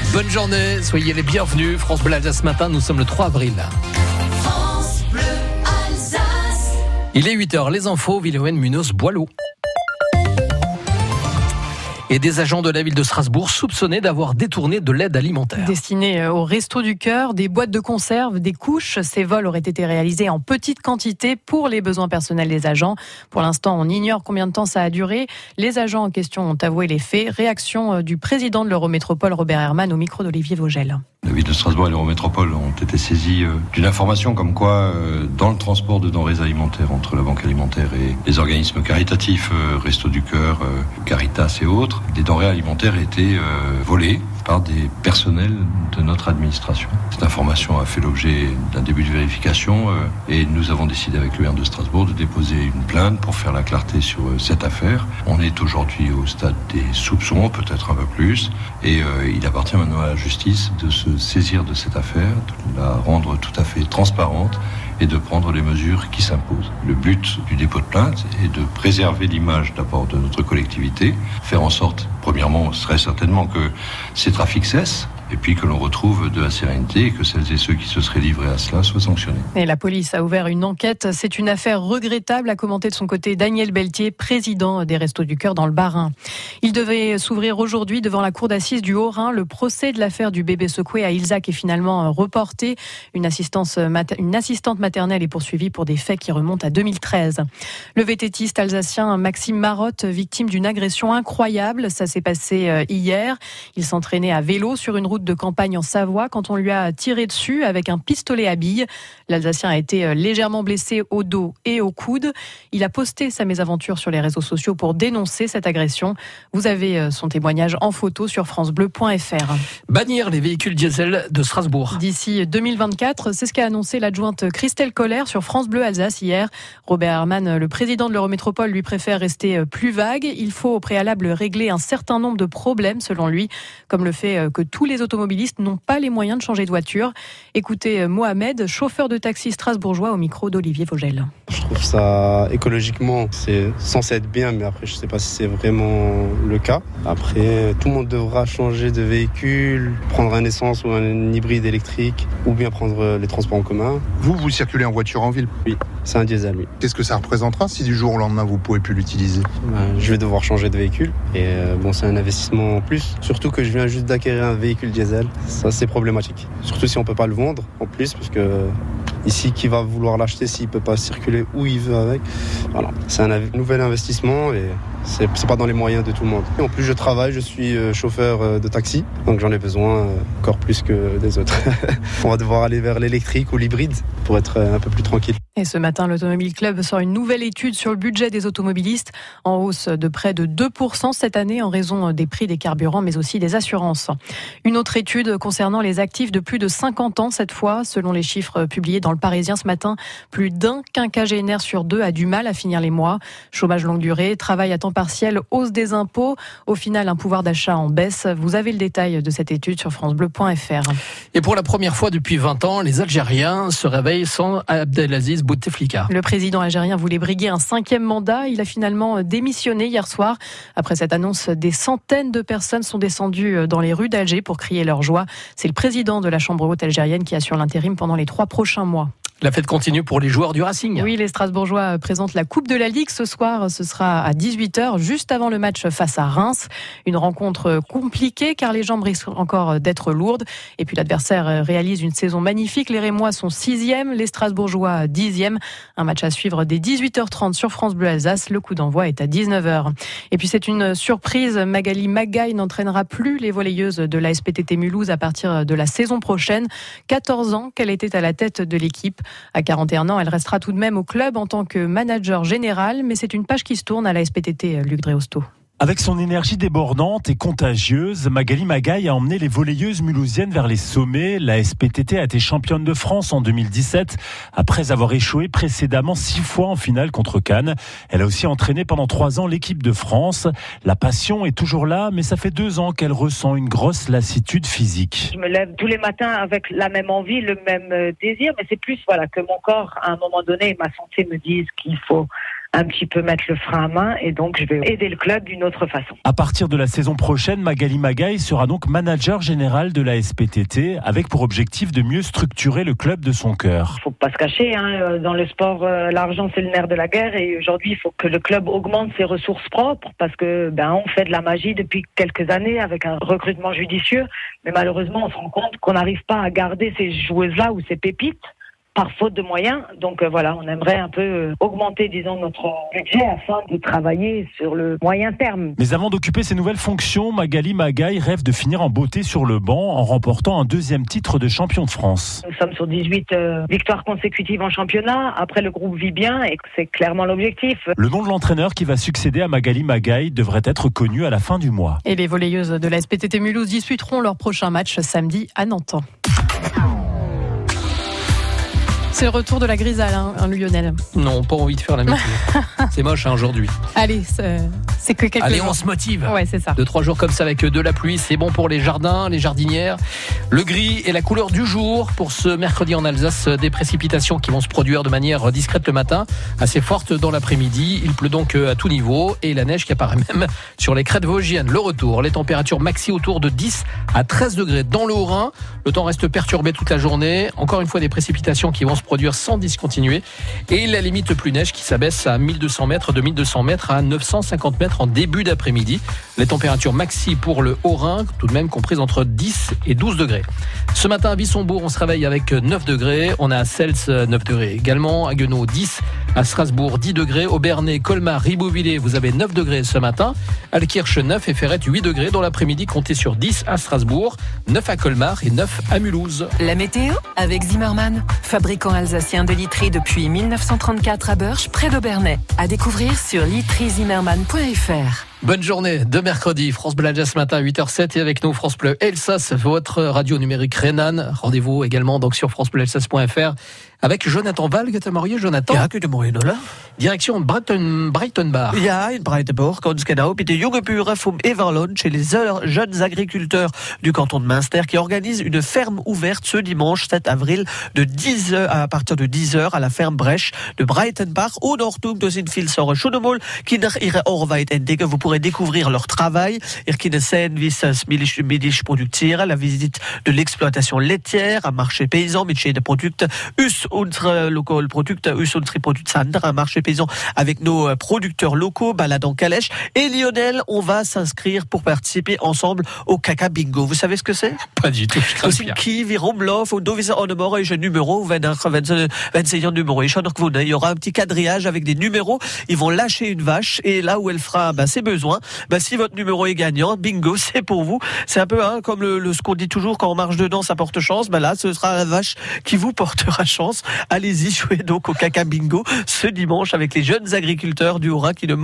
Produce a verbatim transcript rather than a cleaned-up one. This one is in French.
Bonne journée, soyez les bienvenus. France Bleu Alsace ce matin, nous sommes le trois avril. France Bleu Alsace. Il est huit heures, les infos, Villoën Munoz, Boileau. Et des agents de la ville de Strasbourg soupçonnés d'avoir détourné de l'aide alimentaire. Destinés au Resto du Cœur, des boîtes de conserve, des couches. Ces vols auraient été réalisés en petite quantité pour les besoins personnels des agents. Pour l'instant, on ignore combien de temps ça a duré. Les agents en question ont avoué les faits. Réaction du président de l'Eurométropole, Robert Herrmann, au micro d'Olivier Vogel. La ville de Strasbourg et l'Eurométropole ont été saisis d'une information comme quoi, dans le transport de denrées alimentaires entre la banque alimentaire et les organismes caritatifs, Resto du Cœur, Caritas et autres, des denrées alimentaires étaient volées par des personnels de notre administration. Cette information a fait l'objet d'un début de vérification et nous avons décidé avec le maire de Strasbourg de déposer une plainte pour faire la clarté sur cette affaire. On est aujourd'hui au stade des soupçons, peut-être un peu plus, et il appartient maintenant à la justice de se saisir de cette affaire, de la rendre tout à fait transparente et de prendre les mesures qui s'imposent. Le but du dépôt de plainte est de préserver l'image d'abord de notre collectivité, faire en sorte, premièrement, serait certainement que ces trafics cessent, et puis que l'on retrouve de la sérénité et que celles et ceux qui se seraient livrés à cela soient sanctionnés. Et la police a ouvert une enquête. C'est une affaire regrettable, a commenté de son côté Daniel Beltier, président des Restos du Cœur dans le Bas-Rhin. Il devait s'ouvrir aujourd'hui devant la cour d'assises du Haut-Rhin. Le procès de l'affaire du bébé secoué à Ilzac est finalement reporté. Une, assistance, une assistante maternelle est poursuivie pour des faits qui remontent à deux mille treize. Le vététiste alsacien Maxime Marotte, victime d'une agression incroyable. Ça s'est passé hier. Il s'entraînait à vélo sur une route de campagne en Savoie quand on lui a tiré dessus avec un pistolet à billes. L'Alsacien a été légèrement blessé au dos et au coude. Il a posté sa mésaventure sur les réseaux sociaux pour dénoncer cette agression. Vous avez son témoignage en photo sur francebleu point f r. Bannir les véhicules diesel de Strasbourg. D'ici deux mille vingt-quatre, c'est ce qu'a annoncé l'adjointe Christelle Colère sur France Bleu Alsace hier. Robert Herrmann, le président de l'Eurométropole, lui préfère rester plus vague. Il faut au préalable régler un certain nombre de problèmes, selon lui, comme le fait que tous les automobilistes n'ont pas les moyens de changer de voiture. Écoutez Mohamed, chauffeur de taxi strasbourgeois, au micro d'Olivier Vogel. Je trouve ça écologiquement, c'est censé être bien, mais après je ne sais pas si c'est vraiment le cas. Après, tout le monde devra changer de véhicule, prendre un essence ou un hybride électrique, ou bien prendre les transports en commun. Vous, vous circulez en voiture en ville ? Oui, c'est un diesel, oui. Qu'est-ce que ça représentera si du jour au lendemain vous ne pouvez plus l'utiliser ? Ben, je vais devoir changer de véhicule, et euh, bon, c'est un investissement en plus. Surtout que je viens juste d'acquérir un véhicule diesel, ça c'est problématique. Surtout si on ne peut pas le vendre en plus, parce que ici, qui va vouloir l'acheter s'il ne peut pas circuler où il veut avec. Voilà. C'est un av- nouvel investissement et c'est, c'est pas dans les moyens de tout le monde. Et en plus, je travaille, je suis chauffeur de taxi, donc j'en ai besoin encore plus que des autres. On va devoir aller vers l'électrique ou l'hybride pour être un peu plus tranquille. Et ce matin, l'Automobile Club sort une nouvelle étude sur le budget des automobilistes, en hausse de près de deux pour cent cette année en raison des prix des carburants, mais aussi des assurances. Une autre étude concernant les actifs de plus de cinquante ans cette fois. Selon les chiffres publiés dans le Parisien ce matin, plus d'un quinquagénaire sur deux a du mal à finir les mois. Chômage longue durée, travail à temps partiel, hausse des impôts. Au final, un pouvoir d'achat en baisse. Vous avez le détail de cette étude sur francebleu point f r. Et pour la première fois depuis vingt ans, les Algériens se réveillent sans Abdelaziz Bouteflika. Le président algérien voulait briguer un cinquième mandat. Il a finalement démissionné hier soir. Après cette annonce, des centaines de personnes sont descendues dans les rues d'Alger pour crier leur joie. C'est le président de la Chambre haute algérienne qui assure l'intérim pendant les trois prochains mois. La fête continue pour les joueurs du Racing. Oui, les Strasbourgeois présentent la Coupe de la Ligue ce soir. Ce sera à dix-huit heures, juste avant le match face à Reims. Une rencontre compliquée car les jambes risquent encore d'être lourdes. Et puis l'adversaire réalise une saison magnifique. Les Rémois sont sixième, les Strasbourgeois dixième. Un match à suivre dès dix-huit heures trente sur France Bleu Alsace. Le coup d'envoi est à dix-neuf heures. Et puis c'est une surprise. Magali Magaï n'entraînera plus les volleyeuses de la S P T T Mulhouse à partir de la saison prochaine. quatorze ans qu'elle était à la tête de l'équipe. À quarante et un ans, elle restera tout de même au club en tant que manager général, mais c'est une page qui se tourne à la S P T T, Luc Dréosto. Avec son énergie débordante et contagieuse, Magali Magaï a emmené les volleyeuses mulhousiennes vers les sommets. La S P T T a été championne de France en deux mille dix-sept, après avoir échoué précédemment six fois en finale contre Cannes. Elle a aussi entraîné pendant trois ans l'équipe de France. La passion est toujours là, mais ça fait deux ans qu'elle ressent une grosse lassitude physique. Je me lève tous les matins avec la même envie, le même désir, mais c'est plus voilà que mon corps, à un moment donné, ma santé me dise qu'il faut un petit peu mettre le frein à main et donc je vais aider le club d'une autre façon. À partir de la saison prochaine, Magali Magaye sera donc manager général de la S P T T avec pour objectif de mieux structurer le club de son cœur. Faut pas se cacher, hein, dans le sport, euh, l'argent c'est le nerf de la guerre et aujourd'hui il faut que le club augmente ses ressources propres parce que ben on fait de la magie depuis quelques années avec un recrutement judicieux, mais malheureusement on se rend compte qu'on n'arrive pas à garder ces joueuses-là ou ces pépites par faute de moyens. Donc euh, voilà, on aimerait un peu euh, augmenter, disons, notre budget afin de travailler sur le moyen terme. Mais avant d'occuper ces nouvelles fonctions, Magali Magaye rêve de finir en beauté sur le banc en remportant un deuxième titre de champion de France. Nous sommes sur dix-huit euh, victoires consécutives en championnat. Après, le groupe vit bien et c'est clairement l'objectif. Le nom de l'entraîneur qui va succéder à Magali Magaye devrait être connu à la fin du mois. Et les volleyeuses de la S P T T Mulhouse disputeront leur prochain match samedi à Nantes. C'est le retour de la grisaille, hein, hein, Lionel. Non, pas envie de faire la météo. C'est moche hein, aujourd'hui. Allez, c'est, c'est que quelques Allez, jours. on se motive. Ouais, c'est ça. Deux, trois jours comme ça avec de la pluie, c'est bon pour les jardins, les jardinières. Le gris est la couleur du jour pour ce mercredi en Alsace. Des précipitations qui vont se produire de manière discrète le matin, assez fortes dans l'après-midi. Il pleut donc à tout niveau et la neige qui apparaît même sur les crêtes vosgiennes. Le retour, les températures maxi autour de dix à treize degrés dans le Haut-Rhin. Le temps reste perturbé toute la journée. Encore une fois, des précipitations qui vont se produire sans discontinuer. Et la limite pluie neige qui s'abaisse à mille deux cents mètres, de mille deux cents mètres à neuf cent cinquante mètres en début d'après-midi. Les températures maxi pour le Haut-Rhin, tout de même comprises entre dix et douze degrés. Ce matin à Wissembourg, on se réveille avec neuf degrés. On a à Cels neuf degrés également. À Guenot dix. À Strasbourg dix degrés. Au Bernay, Colmar, Ribeauvillé, vous avez neuf degrés ce matin. Alkirch neuf et Ferrette huit degrés. Dans l'après-midi, comptez sur dix à Strasbourg, neuf à Colmar et neuf à Mulhouse. La météo avec Zimmermann, fabricant alsacien de literie depuis mille neuf cent trente-quatre à Burch, près d'Aubernay. À découvrir sur literie zimmermann point f r. Bonne journée de mercredi, France Bleu Alsace ce matin à huit heures sept et avec nous France Bleu Alsace, votre radio numérique rhénane. Rendez-vous également donc sur france bleu alsace point f r avec Jonathan Val. Goedemorgen, Jonathan. Ja, goedemorgen, Ola. Direction Brighton, Breitenbach. Ja, in Breitenborg, ganz genau, mit den jungen Bauern vom Everland, chez les jeunes agriculteurs du canton de Münster, qui organisent une ferme ouverte ce dimanche sept avril de dix heures, à partir de dix heures à la ferme Brèche de Breitenbach. Und auch da sind viele Sachen schon einmal, die nach ihrer Arbeit entdecken. Vous pourrez découvrir leur travail. Ihr könnt sehen, wie sie Milch produzieren, la visite de l'exploitation laitière, un marché paysan mit chez des Produkte, us unsere lokalen Produkte, us unsere Produzenten, un marché paysan avec nos producteurs locaux, balade en calèche. Et Lionel, on va s'inscrire pour participer ensemble au Caca Bingo. Vous savez ce que c'est? Pas du tout, je crains bien. Qui wie rumlauf und du wirst auch nummer ich numéro, wenn wenn wenn sie un numéro, ich noch gewonnen. Il y aura un petit quadrillage avec des numéros. Ils vont lâcher une vache et là où elle fera bah, ses besoins, bah, si votre numéro est gagnant, bingo, c'est pour vous. C'est un peu hein, comme le, le ce qu'on dit toujours quand on marche dedans, ça porte chance. Bah là, ce sera la vache qui vous portera chance. Allez-y, jouez donc au Caca Bingo ce dimanche avec les jeunes agriculteurs du Haut-Rhin qui ne